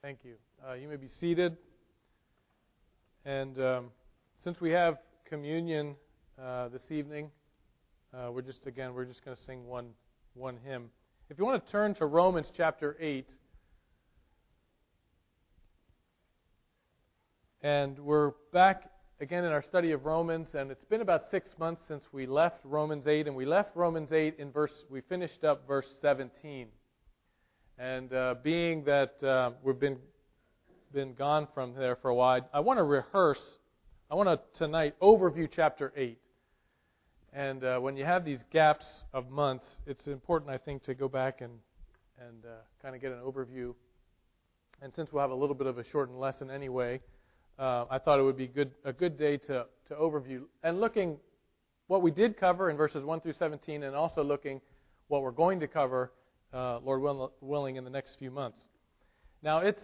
Thank you. You may be seated. And since we have communion this evening, we're just going to sing one hymn. If you want to turn to Romans chapter 8, and we're back again in our study of Romans, and it's been about 6 months since we left Romans 8, and we left Romans 8 we finished up verse 17. And being that we've been gone from there for a while, I want to tonight overview chapter 8. And when you have these gaps of months, it's important, I think, to go back and kind of get an overview. And since we'll have a little bit of a shortened lesson anyway, I thought it would be a good day to overview and looking what we did cover in verses 1 through 17, and also looking what we're going to cover, Lord willing, in the next few months. Now, it's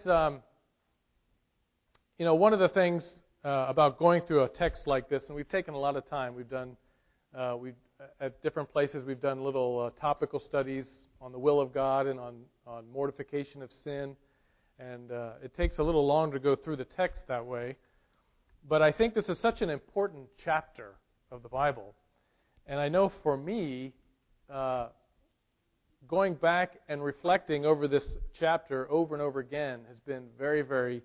one of the things about going through a text like this, and we've taken a lot of time. We've done at different places. We've done little topical studies on the will of God and on mortification of sin. And it takes a little longer to go through the text that way. But I think this is such an important chapter of the Bible. And I know for me, going back and reflecting over this chapter over and over again has been very, very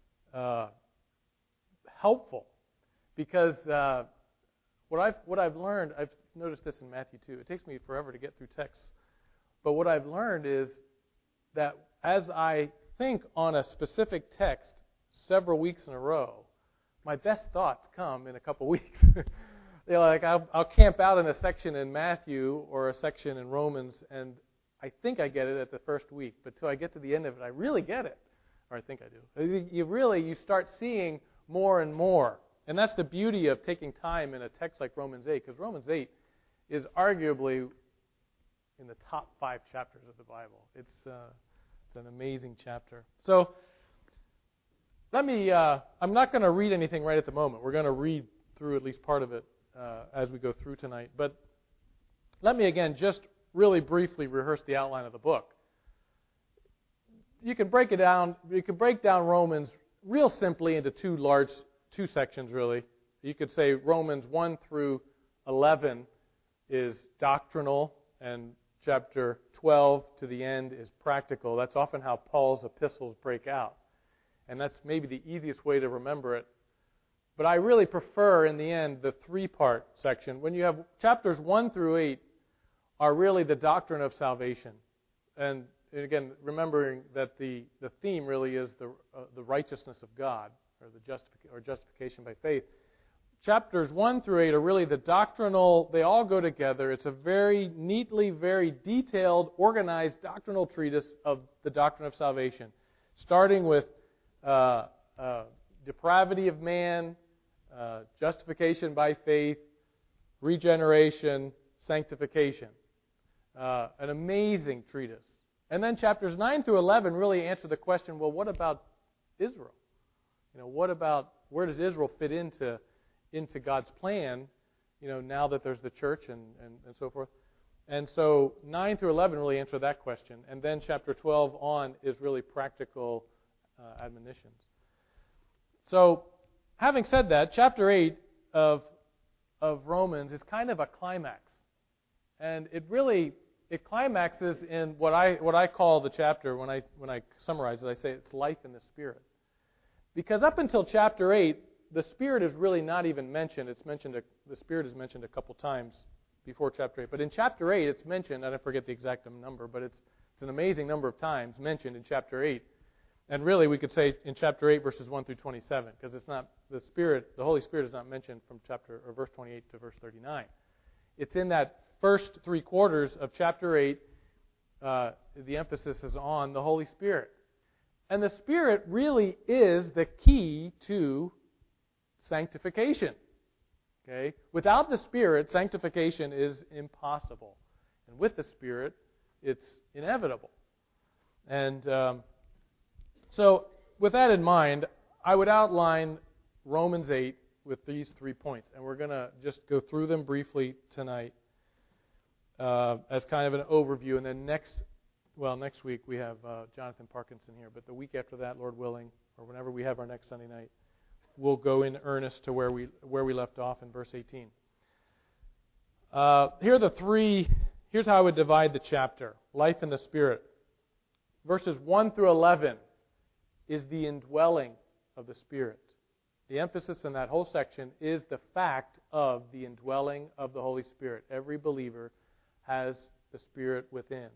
helpful. Because what I've learned, I've noticed this in Matthew too. It takes me forever to get through texts. But what I've learned is that as I think on a specific text several weeks in a row, my best thoughts come in a couple weeks. I'll camp out in a section in Matthew or a section in Romans, and I think I get it at the first week, but till I get to the end of it, I really get it, or I think I do. You start seeing more and more, and that's the beauty of taking time in a text like Romans 8, because Romans 8 is arguably in the top 5 chapters of the Bible. It's an amazing chapter. So I'm not going to read anything right at the moment. We're going to read through at least part of it as we go through tonight. But let me again just really briefly rehearse the outline of the book. You can break it down. You can break down Romans real simply into two sections really. You could say Romans 1 through 11 is doctrinal, and chapter 12 to the end is practical. That's often how Paul's epistles break out. And that's maybe the easiest way to remember it. But I really prefer, in the end, the 3-part section. When you have chapters 1 through 8 are really the doctrine of salvation. And again, remembering that the theme really is the righteousness of God, or justification by faith. Chapters 1 through 8 are really the doctrinal, they all go together. It's a very neatly, very detailed, organized doctrinal treatise of the doctrine of salvation, starting with depravity of man, justification by faith, regeneration, sanctification. An amazing treatise. And then chapters 9 through 11 really answer the question, well, what about Israel? Where does Israel fit into God's plan, now that there's the church and so forth. And so 9 through 11 really answer that question. And then chapter 12 on is really practical admonitions. So having said that, chapter 8 of Romans is kind of a climax. And it climaxes in what I call the chapter, when I summarize it, I say it's life in the Spirit. Because up until chapter 8, the Spirit is really not even mentioned. The Spirit is mentioned a couple times before chapter 8. But in chapter 8, it's mentioned, I don't forget the exact number, but it's an amazing number of times mentioned in chapter 8. And really, we could say in chapter 8, verses 1 through 27, because it's not the Holy Spirit is not mentioned from verse 28 to verse 39. It's in that first 3 quarters of chapter 8, the emphasis is on the Holy Spirit. And the Spirit really is the key to sanctification. Okay? Without the Spirit, sanctification is impossible. And with the Spirit, it's inevitable. And so, with that in mind, I would outline Romans 8 with these 3 points. And we're going to just go through them briefly tonight as kind of an overview. And then next well, next week we have Jonathan Parkinson here, but the week after that, Lord willing, or whenever we have our next Sunday night, we'll go in earnest to where we left off in verse 18. Here are the three. Here's how I would divide the chapter: life in the Spirit. Verses 1 through 11 is the indwelling of the Spirit. The emphasis in that whole section is the fact of the indwelling of the Holy Spirit. Every believer has the Spirit within.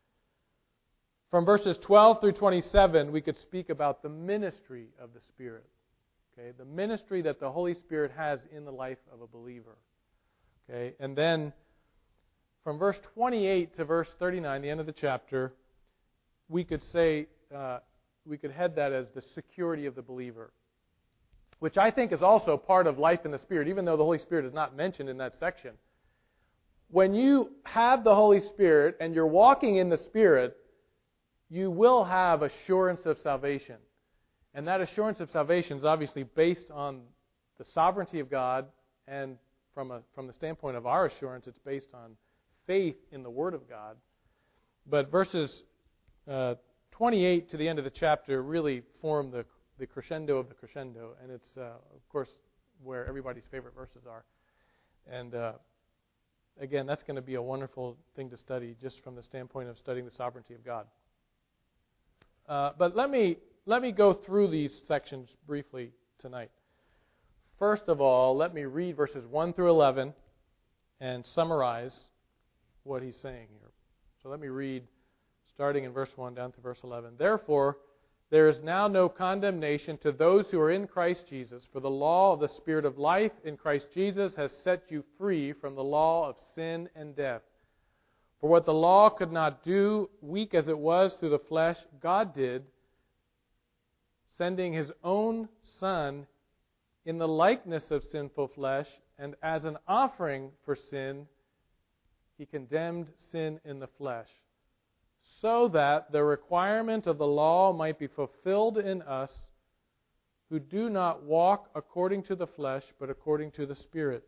From verses 12 through 27, we could speak about the ministry of the Spirit. Okay, the ministry that the Holy Spirit has in the life of a believer. Okay, and then from verse 28 to verse 39, the end of the chapter, we could say, we could head that as the security of the believer, which I think is also part of life in the Spirit, even though the Holy Spirit is not mentioned in that section. When you have the Holy Spirit and you're walking in the Spirit, you will have assurance of salvation. And that assurance of salvation is obviously based on the sovereignty of God, and from the standpoint of our assurance, it's based on faith in the Word of God. But verses 28 to the end of the chapter really form the crescendo of the crescendo, and it's, of course, where everybody's favorite verses are. And again, that's going to be a wonderful thing to study just from the standpoint of studying the sovereignty of God. But let me go through these sections briefly tonight. First of all, let me read verses 1 through 11 and summarize what he's saying here. So let me read starting in verse 1 down to verse 11. Therefore, there is now no condemnation to those who are in Christ Jesus, for the law of the Spirit of life in Christ Jesus has set you free from the law of sin and death. For what the law could not do, weak as it was through the flesh, God did, sending His own Son in the likeness of sinful flesh, and as an offering for sin, He condemned sin in the flesh, so that the requirement of the law might be fulfilled in us who do not walk according to the flesh, but according to the Spirit.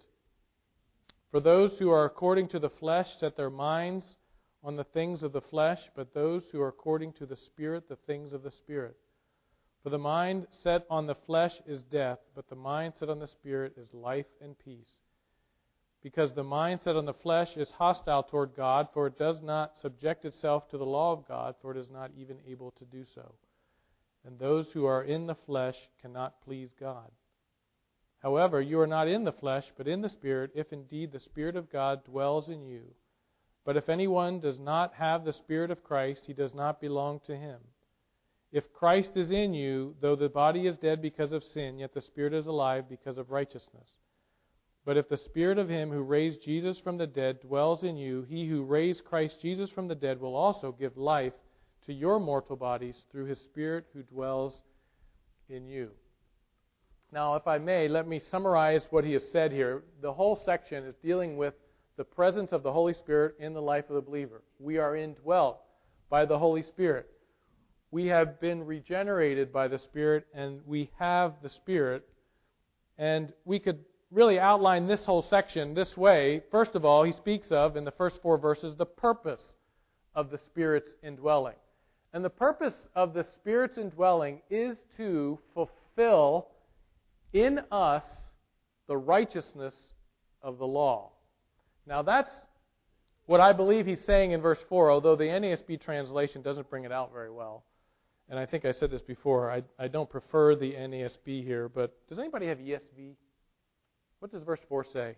For those who are according to the flesh set their minds on the things of the flesh, but those who are according to the Spirit, the things of the Spirit. For the mind set on the flesh is death, but the mind set on the Spirit is life and peace. Because the mind set on the flesh is hostile toward God, for it does not subject itself to the law of God, for it is not even able to do so. And those who are in the flesh cannot please God. However, you are not in the flesh, but in the Spirit, if indeed the Spirit of God dwells in you. But if anyone does not have the Spirit of Christ, he does not belong to Him. If Christ is in you, though the body is dead because of sin, yet the Spirit is alive because of righteousness. But if the Spirit of Him who raised Jesus from the dead dwells in you, He who raised Christ Jesus from the dead will also give life to your mortal bodies through His Spirit who dwells in you. Now, if I may, let me summarize what he has said here. The whole section is dealing with the presence of the Holy Spirit in the life of the believer. We are indwelt by the Holy Spirit. We have been regenerated by the Spirit, and we have the Spirit. And we could really outline this whole section this way. First of all, he speaks of, in the first 4 verses, the purpose of the Spirit's indwelling. And the purpose of the Spirit's indwelling is to fulfill in us the righteousness of the law. Now that's what I believe he's saying in verse 4, although the NASB translation doesn't bring it out very well. And I think I said this before, I don't prefer the NASB here, but does anybody have ESV? What does verse 4 say?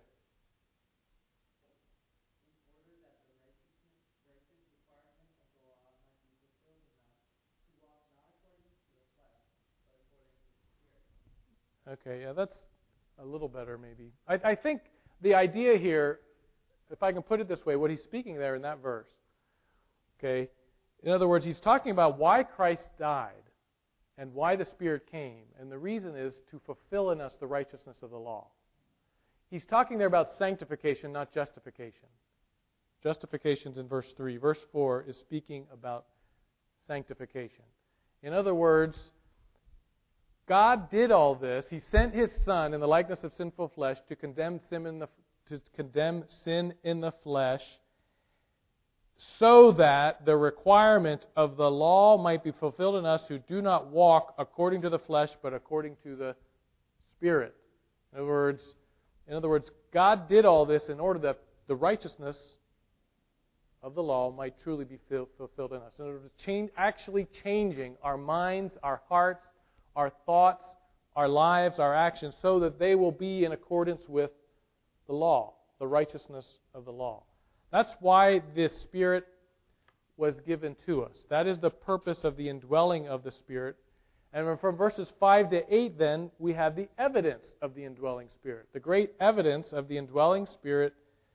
Okay, yeah, that's a little better maybe. I think the idea here, if I can put it this way, what he's speaking there in that verse, okay, in other words, he's talking about why Christ died and why the Spirit came. And the reason is to fulfill in us the righteousness of the law. He's talking there about sanctification, not justification. Justification's in verse 3. Verse 4 is speaking about sanctification. In other words, God did all this. He sent His Son in the likeness of sinful flesh to condemn sin in the flesh, so that the requirement of the law might be fulfilled in us who do not walk according to the flesh, but according to the Spirit. In other words, God did all this in order that the righteousness of the law might truly be fulfilled in us. In order to actually changing our minds, our hearts, our thoughts, our lives, our actions, so that they will be in accordance with the law, the righteousness of the law. That's why this Spirit was given to us. That is the purpose of the indwelling of the Spirit. And from verses 5 to 8, then, we have the evidence of the indwelling Spirit. The great evidence of the indwelling Spirit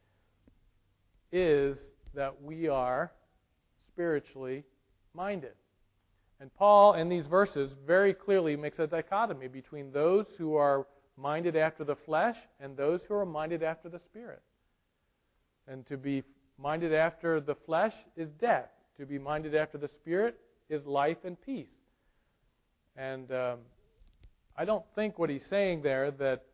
is that we are spiritually minded. And Paul, in these verses, very clearly makes a dichotomy between those who are minded after the flesh and those who are minded after the Spirit. And to be minded after the flesh is death. To be minded after the Spirit is life and peace. And I don't think what he's saying there, that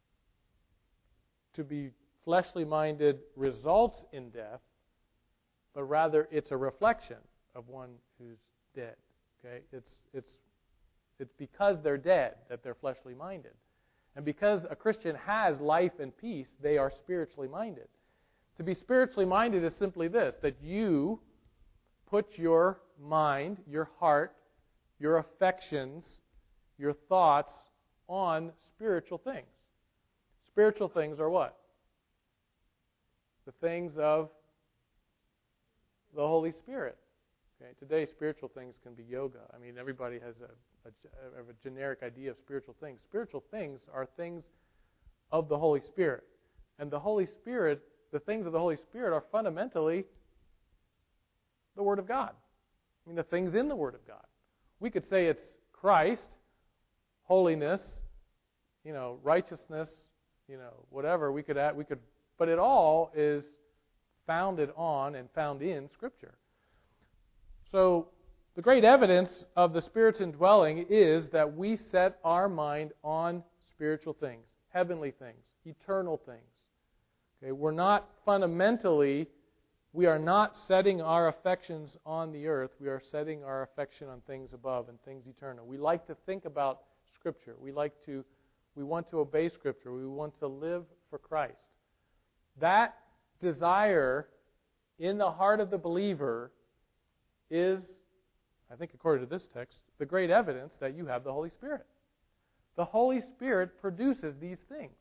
to be fleshly minded results in death, but rather it's a reflection of one who's dead. Okay, it's because they're dead that they're fleshly minded, and because a Christian has life and peace, they are spiritually minded. To be spiritually minded is simply this: that you put your mind, your heart, your affections, your thoughts on spiritual things. Spiritual things are what? The things of the Holy Spirit. Okay, today, spiritual things can be yoga. I mean, everybody has a generic idea of spiritual things. Spiritual things are things of the Holy Spirit. And the Holy Spirit, the things of the Holy Spirit are fundamentally the Word of God. I mean, the things in the Word of God. We could say it's Christ, holiness, righteousness, whatever. We could, but it all is founded on and found in Scripture. So the great evidence of the Spirit's indwelling is that we set our mind on spiritual things, heavenly things, eternal things. Okay, we are not setting our affections on the earth. We are setting our affection on things above and things eternal. We like to think about Scripture. We want to obey Scripture. We want to live for Christ. That desire in the heart of the believer is, I think according to this text, the great evidence that you have the Holy Spirit. The Holy Spirit produces these things.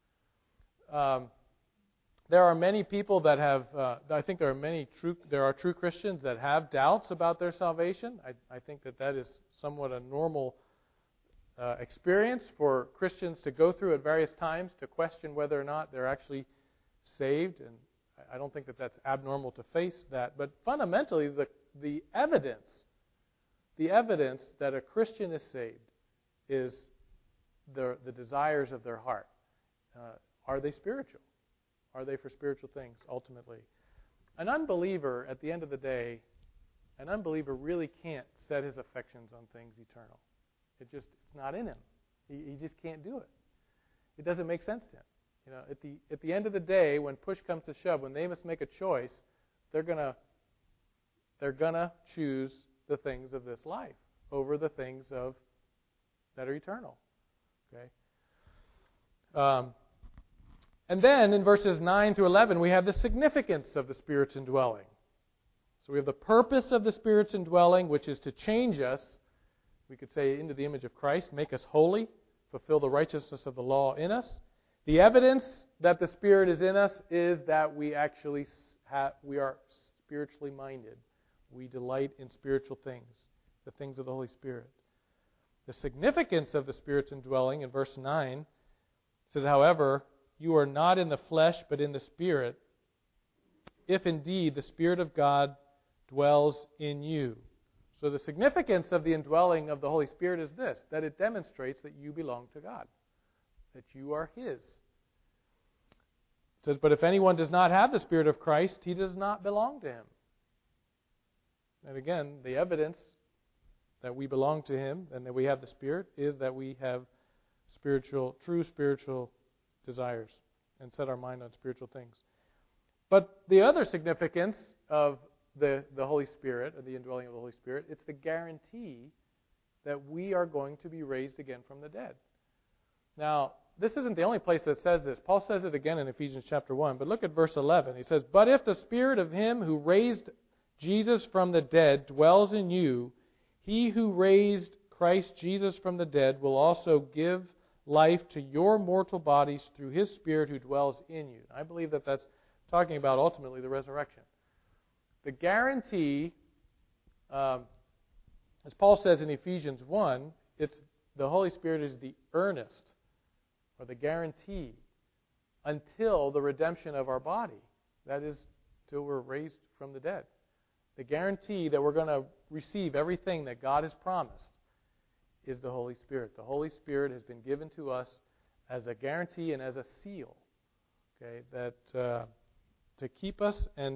There are many people that have, I think there are true Christians that have doubts about their salvation. I think that is somewhat a normal experience for Christians to go through at various times, to question whether or not they're actually saved. And I don't think that that's abnormal to face that. But fundamentally, the evidence that a Christian is saved is the desires of their heart. Are they spiritual? Are they for spiritual things, ultimately? An unbeliever, at the end of the day, really can't set his affections on things eternal. It's not in him. He just can't do it. It doesn't make sense to him. At the end of the day, when push comes to shove, when they must make a choice, they're gonna choose the things of this life over the things that are eternal. Okay. And then in verses 9 through 11, we have the significance of the Spirit's indwelling. So we have the purpose of the Spirit's indwelling, which is to change us, we could say, into the image of Christ, make us holy, fulfill the righteousness of the law in us. The evidence that the Spirit is in us is that we are spiritually minded. We delight in spiritual things, the things of the Holy Spirit. The significance of the Spirit's indwelling in verse 9 says, however, you are not in the flesh, but in the Spirit, if indeed the Spirit of God dwells in you. So the significance of the indwelling of the Holy Spirit is this, that it demonstrates that you belong to God, that you are His. It says, but if anyone does not have the Spirit of Christ, he does not belong to Him. And again, the evidence that we belong to Him and that we have the Spirit is that we have true spiritual desires and set our mind on spiritual things. But the other significance of the Holy Spirit, or the indwelling of the Holy Spirit. It's the guarantee that we are going to be raised again from the dead. Now, this isn't the only place that says this. Paul says it again in Ephesians chapter 1. But look at verse 11. He says, "But if the Spirit of Him who raised Jesus from the dead dwells in you, He who raised Christ Jesus from the dead will also give life to your mortal bodies through His Spirit who dwells in you." I believe that that's talking about ultimately the resurrection. The guarantee, as Paul says in Ephesians 1, it's the Holy Spirit is the earnest or the guarantee until the redemption of our body. That is, till we're raised from the dead. The guarantee that we're going to receive everything that God has promised is the Holy Spirit. The Holy Spirit has been given to us as a guarantee and as a seal, okay, that to keep us and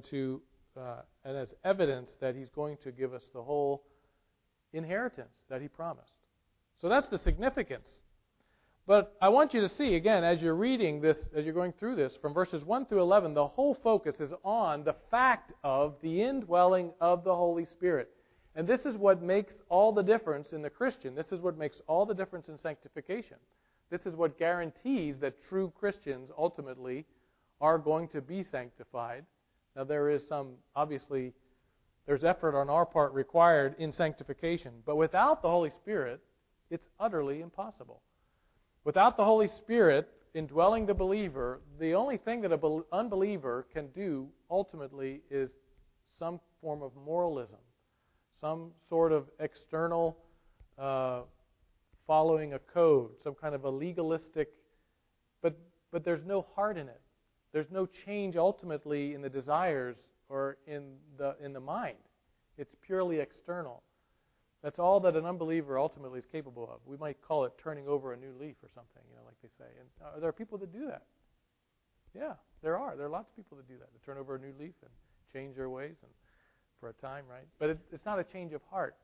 as evidence that He's going to give us the whole inheritance that He promised. So that's the significance. But I want you to see, again, as you're reading this, as you're going through this, from verses 1 through 11, the whole focus is on the fact of the indwelling of the Holy Spirit. And this is what makes all the difference in the Christian. This is what makes all the difference in sanctification. This is what guarantees that true Christians ultimately are going to be sanctified. Now, there is obviously, there's effort on our part required in sanctification. But without the Holy Spirit, it's utterly impossible. Without the Holy Spirit indwelling the believer, the only thing that an unbeliever can do ultimately is some form of moralism, some sort of external following a code, some kind of a legalistic, but there's no heart in it. There's no change ultimately in the desires or in the mind. It's purely external. That's all that an unbeliever ultimately is capable of. We might call it turning over a new leaf or something, like they say. And there are people that do that. Yeah, there are. There are lots of people that do that, that turn over a new leaf and change their ways and for a time, right? But it's not a change of heart.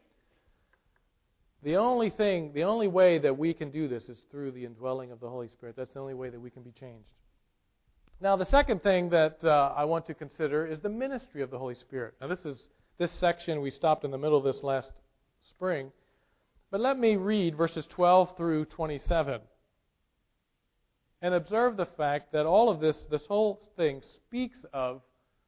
The only way that we can do this is through the indwelling of the Holy Spirit. That's the only way that we can be changed. Now, the second thing that I want to consider is the ministry of the Holy Spirit. Now, this section, we stopped in the middle of this last spring. But let me read verses 12 through 27 and observe the fact that all of this whole thing speaks of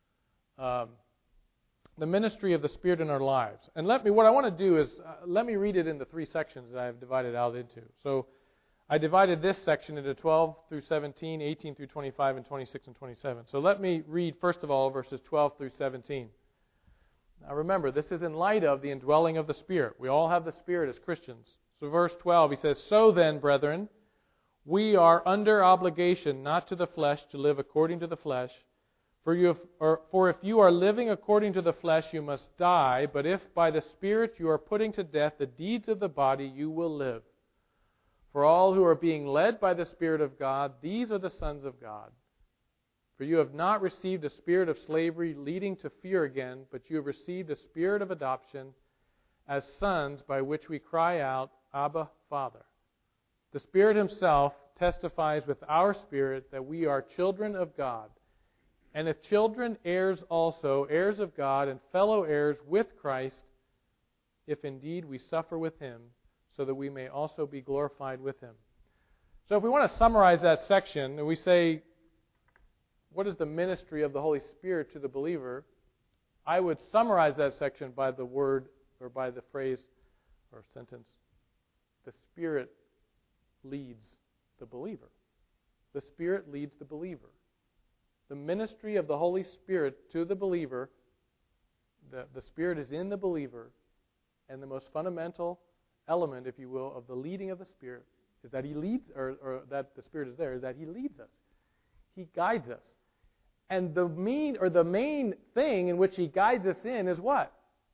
the ministry of the Spirit in our lives. And what I want to do is, let me read it in the three sections that I have divided out into. So I divided this section into 12 through 17, 18 through 25, and 26 and 27. So let me read, first of all, verses 12 through 17. Now remember, this is in light of the indwelling of the Spirit. We all have the Spirit as Christians. So verse 12, he says, "So then, brethren, we are under obligation not to the flesh to live according to the flesh. For if you are living according to the flesh, you must die. But if by the Spirit you are putting to death the deeds of the body, you will live. For all who are being led by the Spirit of God, these are the sons of God. For you have not received a spirit of slavery leading to fear again, but you have received a spirit of adoption as sons, by which we cry out, Abba, Father. The Spirit Himself testifies with our spirit that we are children of God. And if children, heirs also, heirs of God, and fellow heirs with Christ, if indeed we suffer with Him, so that we may also be glorified with Him." So if we want to summarize that section, and we say, what is the ministry of the Holy Spirit to the believer? I would summarize that section by the word, or by the phrase, or sentence, the Spirit leads the believer. The Spirit leads the believer. The ministry of the Holy Spirit to the believer, the Spirit is in the believer, and the most fundamental element, if you will, of the leading of the Spirit is that He leads, or that the Spirit is there, is that He leads us. He guides us. And the main thing in which He guides us in is what?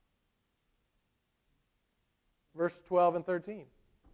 Verse 12 and 13.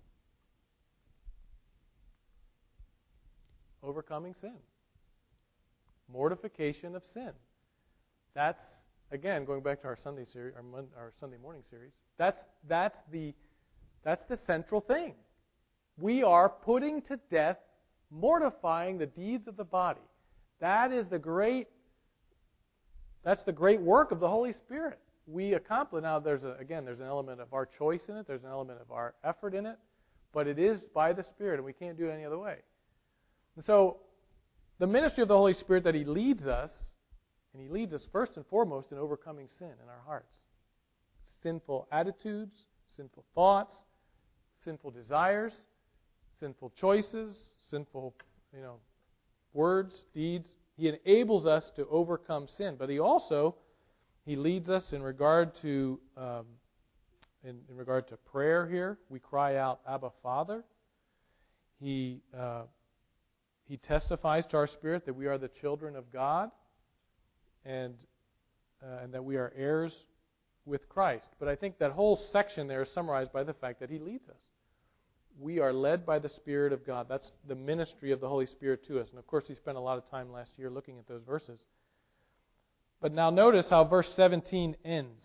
Overcoming sin. Mortification of sin. That's, again, going back to our Sunday series, our Sunday morning series. That's the central thing. We are putting to death, mortifying the deeds of the body. That is the great That's the great work of the Holy Spirit. We accomplish. Now, there's an element of our choice in it. There's an element of our effort in it. But it is by the Spirit, and we can't do it any other way. And so, the ministry of the Holy Spirit that He leads us, and He leads us first and foremost in overcoming sin in our hearts. Sinful attitudes, sinful thoughts, sinful desires, sinful choices, sinful, words, deeds. He enables us to overcome sin, but He leads us in regard to in regard to prayer. Here we cry out, "Abba, Father." He testifies to our spirit that we are the children of God, and that we are heirs with Christ. But I think that whole section there is summarized by the fact that He leads us. We are led by the Spirit of God. That's the ministry of the Holy Spirit to us. And of course, we spent a lot of time last year looking at those verses. But now notice how verse 17 ends.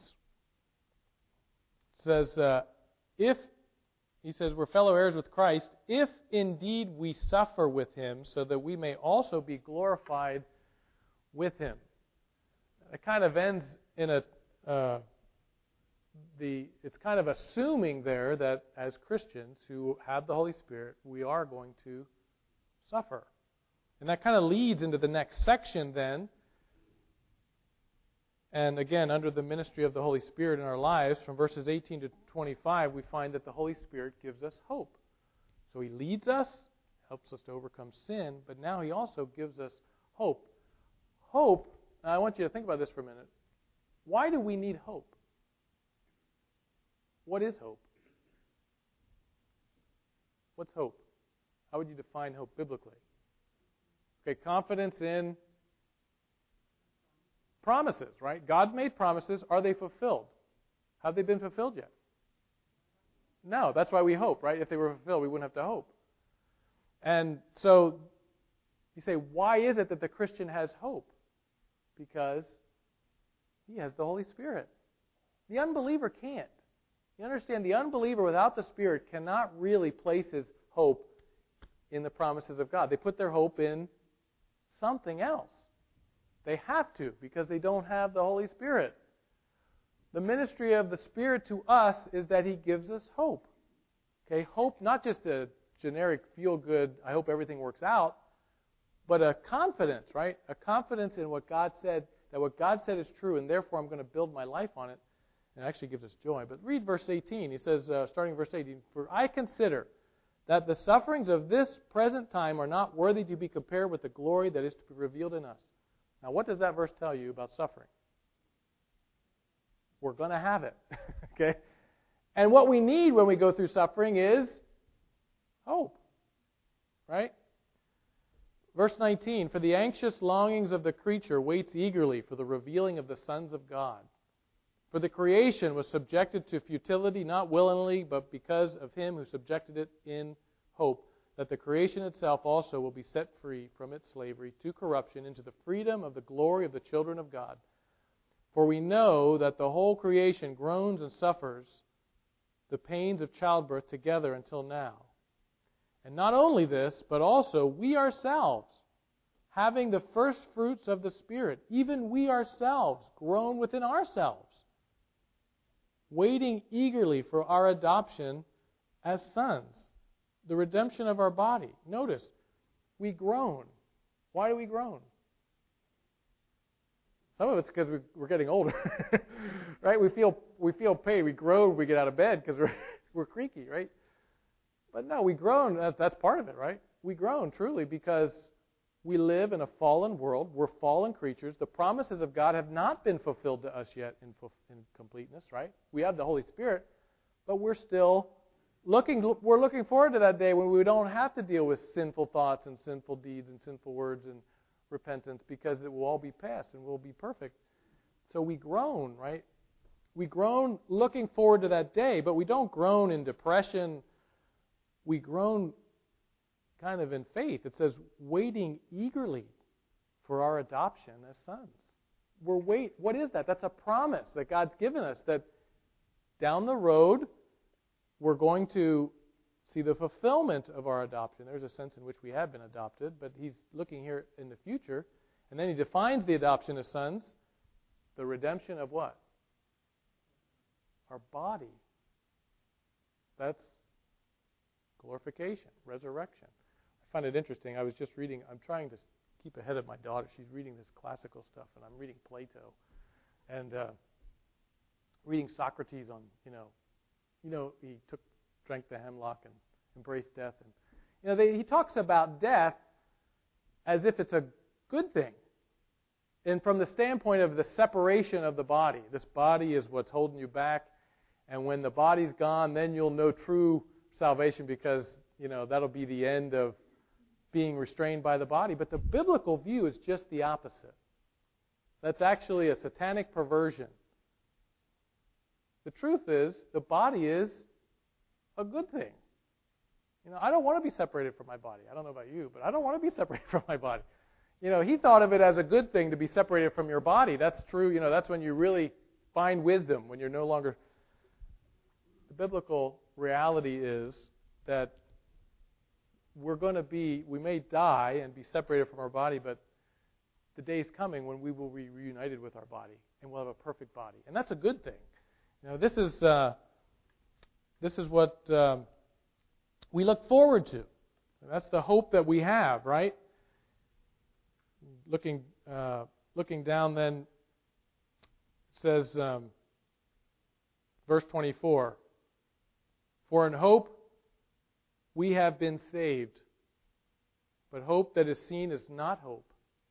It says, he says, we're fellow heirs with Christ, if indeed we suffer with Him, so that we may also be glorified with Him. It kind of ends in it's kind of assuming there that as Christians who have the Holy Spirit, we are going to suffer. And that kind of leads into the next section then. And again, under the ministry of the Holy Spirit in our lives, from verses 18 to 25, we find that the Holy Spirit gives us hope. So He leads us, helps us to overcome sin, but now He also gives us hope. Hope, I want you to think about this for a minute. Why do we need hope? What is hope? What's hope? How would you define hope biblically? Okay, confidence in promises, right? God made promises. Are they fulfilled? Have they been fulfilled yet? No, that's why we hope, right? If they were fulfilled, we wouldn't have to hope. And so, you say, why is it that the Christian has hope? Because he has the Holy Spirit. The unbeliever can't. You understand, the unbeliever without the Spirit cannot really place his hope in the promises of God. They put their hope in something else. They have to, because they don't have the Holy Spirit. The ministry of the Spirit to us is that He gives us hope. Okay, hope, not just a generic feel-good, I hope everything works out, but a confidence, right? A confidence in what God said, that what God said is true, and therefore I'm going to build my life on it. And it actually gives us joy. But read verse 18. He says, starting verse 18, "For I consider that the sufferings of this present time are not worthy to be compared with the glory that is to be revealed in us." Now, what does that verse tell you about suffering? We're going to have it. Okay? And what we need when we go through suffering is hope. Right? Verse 19, "For the anxious longings of the creature waits eagerly for the revealing of the sons of God. For the creation was subjected to futility, not willingly, but because of Him who subjected it in hope, that the creation itself also will be set free from its slavery to corruption into the freedom of the glory of the children of God. For we know that the whole creation groans and suffers the pains of childbirth together until now. And not only this, but also we ourselves, having the first fruits of the Spirit, even we ourselves groan within ourselves, waiting eagerly for our adoption as sons, the redemption of our body." Notice, we groan. Why do we groan? Some of it's because we're getting older, right? We feel pain. We groan when we get out of bed because we're creaky, right? But no, we groan. That's part of it, right? We groan truly because we live in a fallen world. We're fallen creatures. The promises of God have not been fulfilled to us yet in completeness, right? We have the Holy Spirit, but we're still looking forward to that day when we don't have to deal with sinful thoughts and sinful deeds and sinful words and repentance, because it will all be past and we'll be perfect. So we groan, right? We groan looking forward to that day, but we don't groan in depression. We groan kind of in faith. It says, waiting eagerly for our adoption as sons. What is that? That's a promise that God's given us, that down the road we're going to see the fulfillment of our adoption. There's a sense in which we have been adopted, but He's looking here in the future, and then He defines the adoption as sons The redemption of what? Our body. That's glorification, resurrection. I find it interesting. I was just reading, I'm trying to keep ahead of my daughter. She's reading this classical stuff, and I'm reading Plato. And reading Socrates on, he drank the hemlock and embraced death. And, he talks about death as if it's a good thing. And from the standpoint of the separation of the body. This body is what's holding you back. And when the body's gone, then you'll know true salvation because, that'll be the end of being restrained by the body. But the biblical view is just the opposite. That's actually a satanic perversion. The truth is, the body is a good thing. I don't want to be separated from my body. I don't know about you, but I don't want to be separated from my body. He thought of it as a good thing to be separated from your body. That's true. That's when you really find wisdom, when you're no longer... The biblical reality is that we may die and be separated from our body, but the day is coming when we will be reunited with our body and we'll have a perfect body. And that's a good thing. This is what we look forward to. And that's the hope that we have, right? Looking down then, it says, verse 24, "For in hope we have been saved, but hope that is seen is not hope.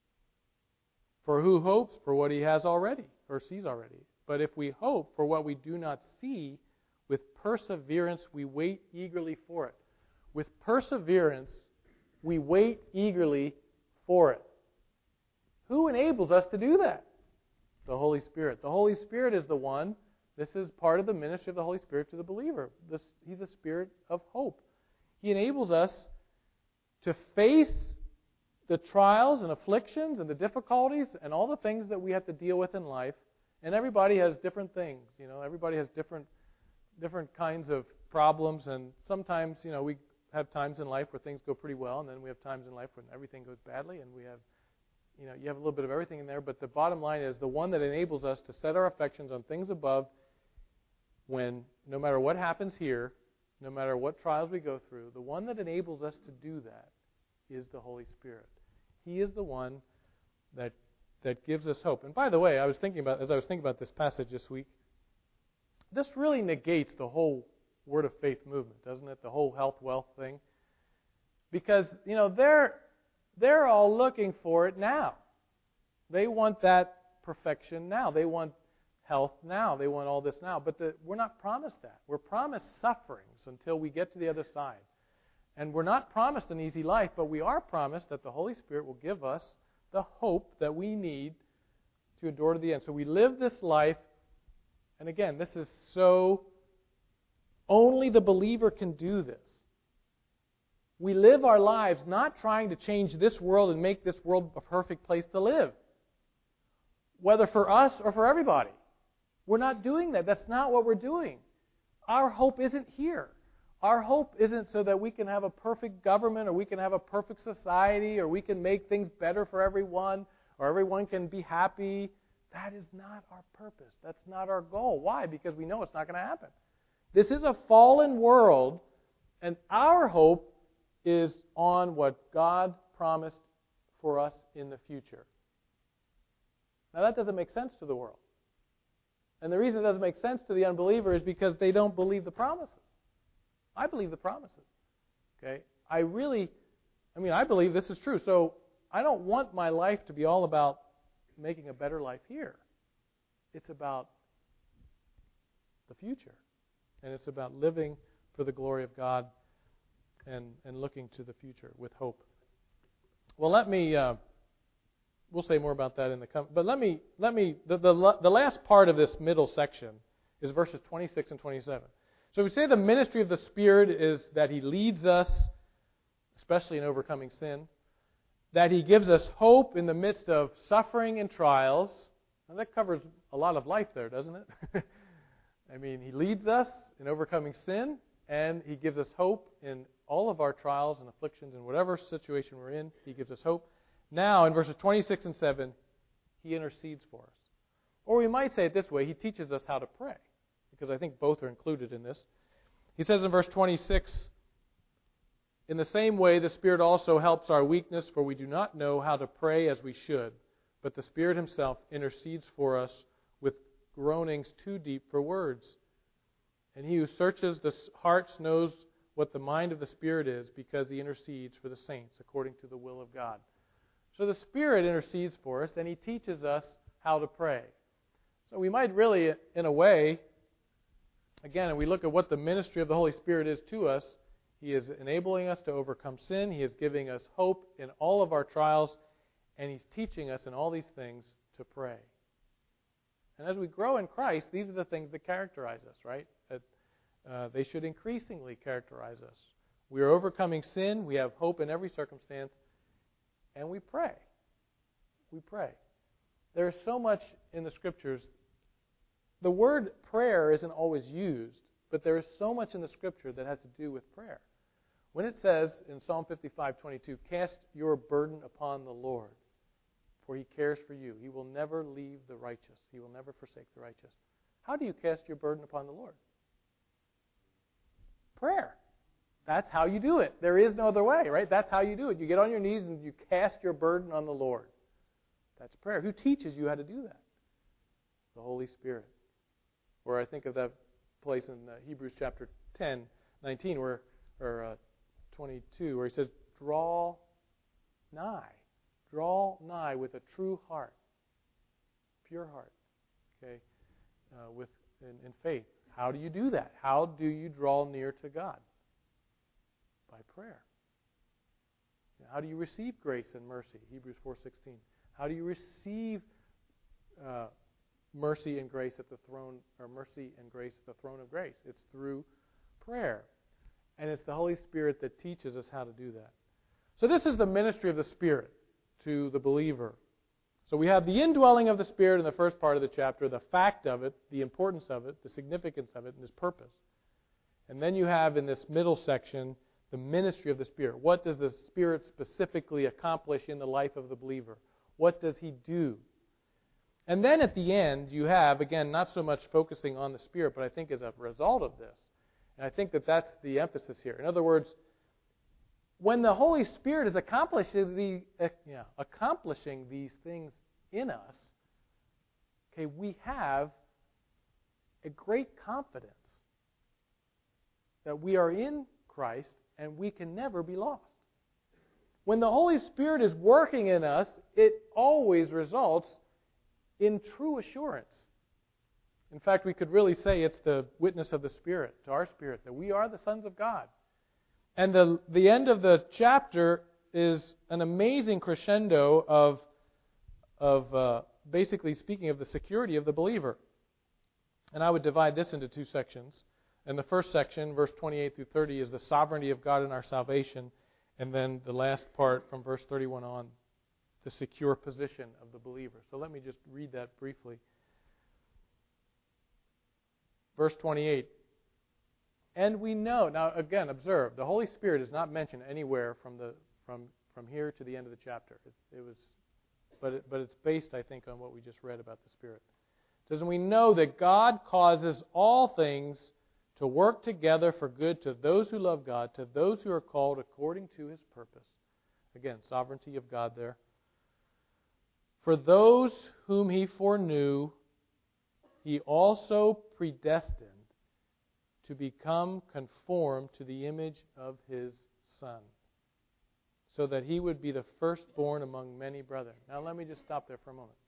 For who hopes for what he has already, or sees already? But if we hope for what we do not see, with perseverance we wait eagerly for it." With perseverance, we wait eagerly for it. Who enables us to do that? The Holy Spirit. The Holy Spirit is the one. This is part of the ministry of the Holy Spirit to the believer. He's a spirit of hope. He enables us to face the trials and afflictions and the difficulties and all the things that we have to deal with in life. And everybody has different things. Everybody has different kinds of problems. And sometimes, we have times in life where things go pretty well, and then we have times in life when everything goes badly, and we have, you have a little bit of everything in there. But the bottom line is the one that enables us to set our affections on things above, when no matter what happens here, no matter what trials we go through, the one that enables us to do that is the Holy Spirit. He is the one that gives us hope. And by the way, as I was thinking about this passage this week, this really negates the whole Word of Faith movement, doesn't it? The whole health, wealth thing. Because, they're all looking for it now. They want that perfection now. They want health now. They want all this now. But we're not promised that. We're promised sufferings until we get to the other side. And we're not promised an easy life, but we are promised that the Holy Spirit will give us the hope that we need to endure to the end. So we live this life, and again, this is so... Only the believer can do this. We live our lives not trying to change this world and make this world a perfect place to live, whether for us or for everybody. We're not doing that. That's not what we're doing. Our hope isn't here. Our hope isn't so that we can have a perfect government or we can have a perfect society or we can make things better for everyone or everyone can be happy. That is not our purpose. That's not our goal. Why? Because we know it's not going to happen. This is a fallen world, and our hope is on what God promised for us in the future. Now, that doesn't make sense to the world. And the reason it doesn't make sense to the unbeliever is because they don't believe the promises. I believe the promises. Okay? I believe this is true. So I don't want my life to be all about making a better life here. It's about the future. And it's about living for the glory of God and looking to the future with hope. Well, we'll say more about that in the but the last part of this middle section is verses 26 and 27. So we say the ministry of the Spirit is that He leads us, especially in overcoming sin, that He gives us hope in the midst of suffering and trials. Now that covers a lot of life there, doesn't it? He leads us in overcoming sin, and He gives us hope in all of our trials and afflictions and whatever situation we're in. He gives us hope. Now, in verses 26 and 7, He intercedes for us. Or we might say it this way, He teaches us how to pray, because I think both are included in this. He says in verse 26, in the same way, the Spirit also helps our weakness, for we do not know how to pray as we should, but the Spirit Himself intercedes for us with groanings too deep for words. And He who searches the hearts knows what the mind of the Spirit is, because He intercedes for the saints according to the will of God. So the Spirit intercedes for us, and He teaches us how to pray. So we might really, in a way, again, and we look at what the ministry of the Holy Spirit is to us, He is enabling us to overcome sin. He is giving us hope in all of our trials, and He's teaching us in all these things to pray. And as we grow in Christ, these are the things that characterize us, right? They should increasingly characterize us. We are overcoming sin. We have hope in every circumstance. And we pray. We pray. There is so much in the Scriptures. The word prayer isn't always used, but there is so much in the Scripture that has to do with prayer. When it says in Psalm 55:22, "Cast your burden upon the Lord, for He cares for you. He will never leave the righteous. He will never forsake the righteous." How do you cast your burden upon the Lord? Prayer. That's how you do it. There is no other way, right? That's how you do it. You get on your knees and you cast your burden on the Lord. That's prayer. Who teaches you how to do that? The Holy Spirit. Or I think of that place in Hebrews chapter 10:19, or 22, where he says, "Draw nigh with a true heart, pure heart." Okay, in faith. How do you do that? How do you draw near to God? By prayer. How do you receive grace and mercy? Hebrews 4:16. How do you receive mercy and grace at the throne, or mercy and grace at the throne of grace? It's through prayer. And it's the Holy Spirit that teaches us how to do that. So this is the ministry of the Spirit to the believer. So we have the indwelling of the Spirit in the first part of the chapter, the fact of it, the importance of it, the significance of it, and His purpose. And then you have in this middle section the ministry of the Spirit. What does the Spirit specifically accomplish in the life of the believer? What does He do? And then at the end, you have, again, not so much focusing on the Spirit, but I think as a result of this. And I think that that's the emphasis here. In other words, when the Holy Spirit is accomplishing these things in us, okay, we have a great confidence that we are in Christ and we can never be lost. When the Holy Spirit is working in us, it always results in true assurance. In fact, we could really say it's the witness of the Spirit to our spirit that we are the sons of God. And the end of the chapter is an amazing crescendo of basically speaking of the security of the believer. And I would divide this into two sections. And the first section, verse 28 through 30, is the sovereignty of God in our salvation. And then the last part, from verse 31 on, the secure position of the believer. So let me just read that briefly. Verse 28. And we know, now again, observe, the Holy Spirit is not mentioned anywhere from here to the end of the chapter. But it's based, I think, on what we just read about the Spirit. It says, and we know that God causes all things to work together for good to those who love God, to those who are called according to His purpose. Again, sovereignty of God there. For those whom He foreknew, He also predestined to become conformed to the image of His Son, so that He would be the firstborn among many brethren. Now let me just stop there for a moment.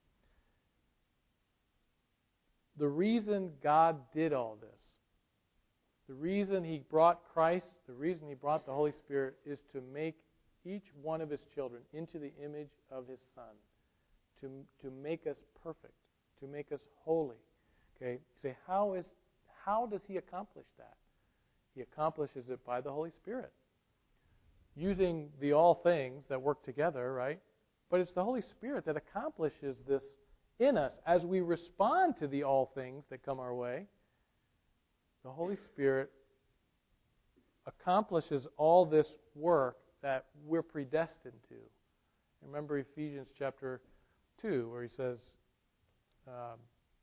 The reason God did all this, the reason He brought Christ, the reason He brought the Holy Spirit, is to make each one of His children into the image of His Son, to make us perfect, to make us holy. Okay, you say, how does He accomplish that? He accomplishes it by the Holy Spirit, using the all things that work together, right? But it's the Holy Spirit that accomplishes this in us as we respond to the all things that come our way. The Holy Spirit accomplishes all this work that we're predestined to. Remember Ephesians chapter 2, where he says,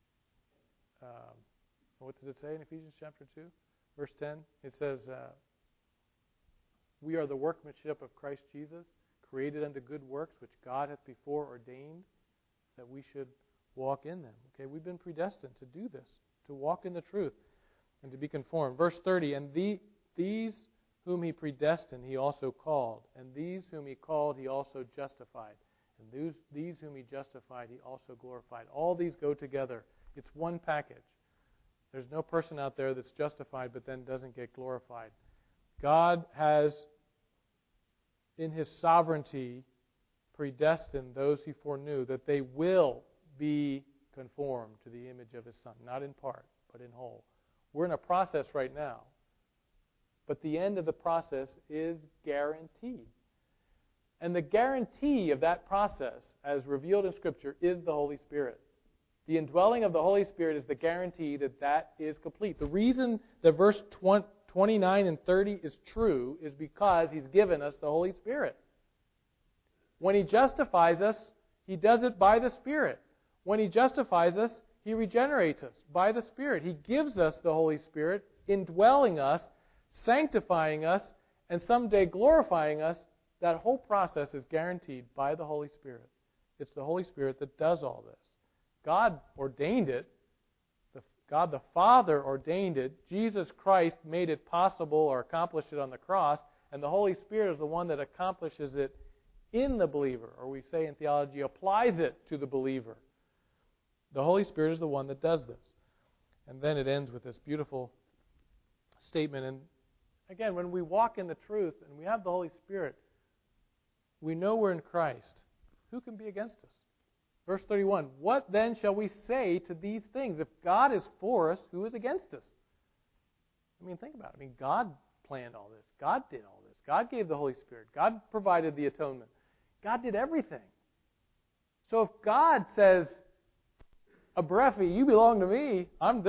what does it say in Ephesians chapter 2, verse 10? It says, we are the workmanship of Christ Jesus, created unto good works, which God hath before ordained that we should walk in them. Okay, we've been predestined to do this, to walk in the truth and to be conformed. Verse 30, and these whom he predestined, he also called. And these whom he called, he also justified. And these whom he justified, he also glorified. All these go together. It's one package. There's no person out there that's justified but then doesn't get glorified. God has, in his sovereignty, predestined those he foreknew that they will be conformed to the image of his Son. Not in part, but in whole. We're in a process right now. But the end of the process is guaranteed. And the guarantee of that process, as revealed in Scripture, is the Holy Spirit. The indwelling of the Holy Spirit is the guarantee that that is complete. The reason that verse 29 and 30 is true is because he's given us the Holy Spirit. When he justifies us, he does it by the Spirit. When he justifies us, he regenerates us by the Spirit. He gives us the Holy Spirit, indwelling us, sanctifying us, and someday glorifying us. That whole process is guaranteed by the Holy Spirit. It's the Holy Spirit that does all this. God ordained it. God the Father ordained it. Jesus Christ made it possible or accomplished it on the cross. And the Holy Spirit is the one that accomplishes it in the believer. Or we say in theology, applies it to the believer. The Holy Spirit is the one that does this. And then it ends with this beautiful statement. And again, when we walk in the truth and we have the Holy Spirit, we know we're in Christ. Who can be against us? Verse 31, what then shall we say to these things? If God is for us, who is against us? I mean, think about it. I mean, God planned all this. God did all this. God gave the Holy Spirit. God provided the atonement. God did everything. So if God says, Abrefi, you belong to me,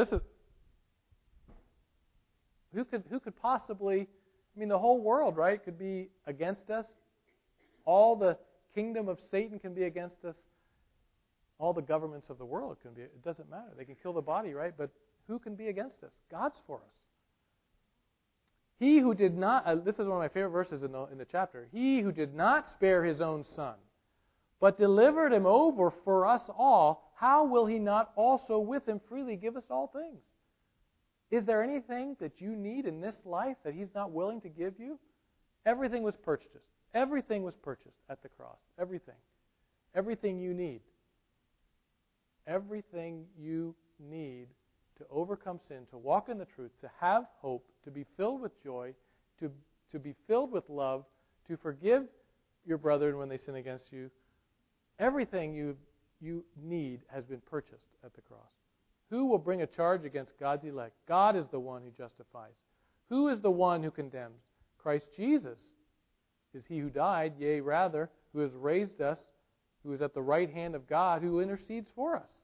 who could possibly, I mean, the whole world, right, could be against us. All the kingdom of Satan can be against us. All the governments of the world can be. It doesn't matter. They can kill the body, right? But who can be against us? God's for us. He who did not, this is one of my favorite verses in the chapter. He who did not spare his own Son, but delivered him over for us all, how will he not also with him freely give us all things? Is there anything that you need in this life that he's not willing to give you? Everything was purchased. Everything was purchased at the cross. Everything. Everything you need. Everything you need to overcome sin, to walk in the truth, to have hope, to be filled with joy, to be filled with love, to forgive your brethren when they sin against you. Everything you need has been purchased at the cross. Who will bring a charge against God's elect? God is the one who justifies. Who is the one who condemns? Christ Jesus is he who died, yea, rather, who has raised us, who is at the right hand of God, who intercedes for us.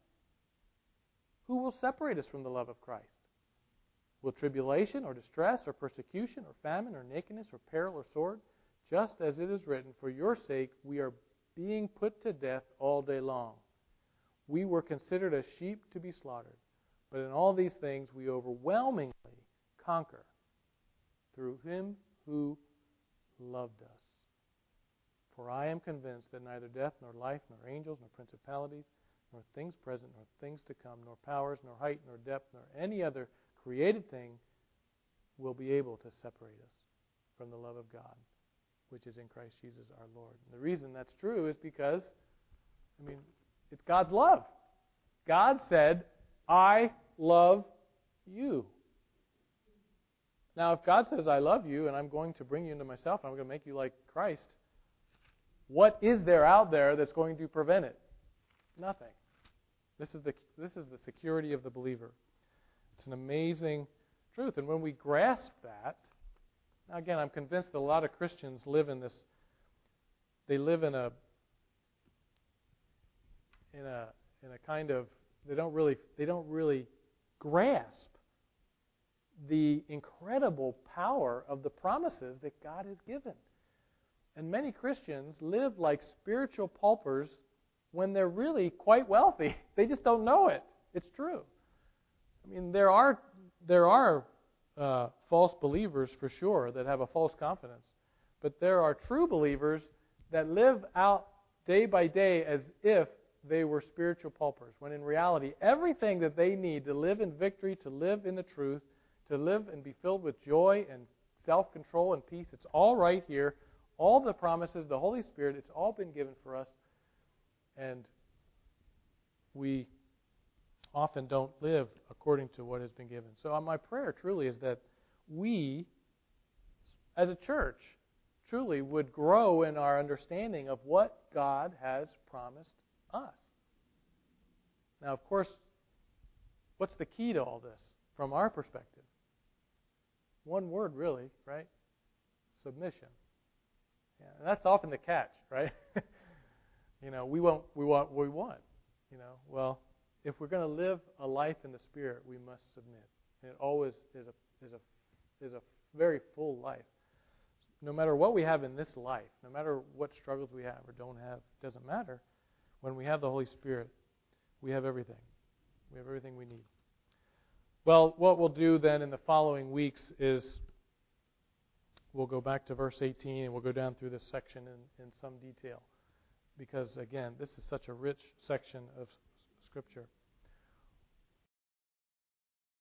Who will separate us from the love of Christ? Will tribulation or distress or persecution or famine or nakedness or peril or sword? Just as it is written, for your sake we are being put to death all day long. We were considered as sheep to be slaughtered. But in all these things we overwhelmingly conquer through him who loved us. For I am convinced that neither death, nor life, nor angels, nor principalities, nor things present, nor things to come, nor powers, nor height, nor depth, nor any other created thing will be able to separate us from the love of God, which is in Christ Jesus our Lord. And the reason that's true is because, it's God's love. God said, I love you. Now, if God says, I love you, and I'm going to bring you into myself, and I'm going to make you like Christ, what is there out there that's going to prevent it? Nothing. This is the security of the believer. It's an amazing truth. And when we grasp that, now again, I'm convinced that a lot of Christians live in this, they live in a kind of, they don't really grasp the incredible power of the promises that God has given. And many Christians live like spiritual paupers when they're really quite wealthy. They just don't know it. It's true. I mean, there are false believers for sure that have a false confidence, but there are true believers that live out day by day as if they were spiritual paupers, when in reality, everything that they need to live in victory, to live in the truth, to live and be filled with joy and self-control and peace, it's all right here. All the promises, the Holy Spirit, it's all been given for us. And we often don't live according to what has been given. So my prayer truly is that we, as a church, truly would grow in our understanding of what God has promised us. Now, of course, what's the key to all this from our perspective? One word, really, right? Submission. Yeah, and that's often the catch, right? We want what we want. Well, if we're going to live a life in the Spirit, we must submit. And it always is a very full life. No matter what we have in this life, no matter what struggles we have or don't have, it doesn't matter. When we have the Holy Spirit, we have everything. We have everything we need. Well, what we'll do then in the following weeks is we'll go back to verse 18 and we'll go down through this section in some detail. Because, again, this is such a rich section of Scripture.